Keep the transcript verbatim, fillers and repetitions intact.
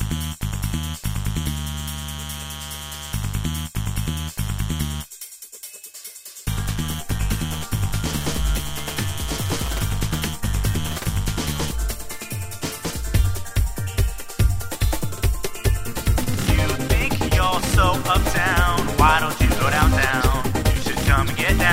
So uptown, why don't you go downtown? You should come and get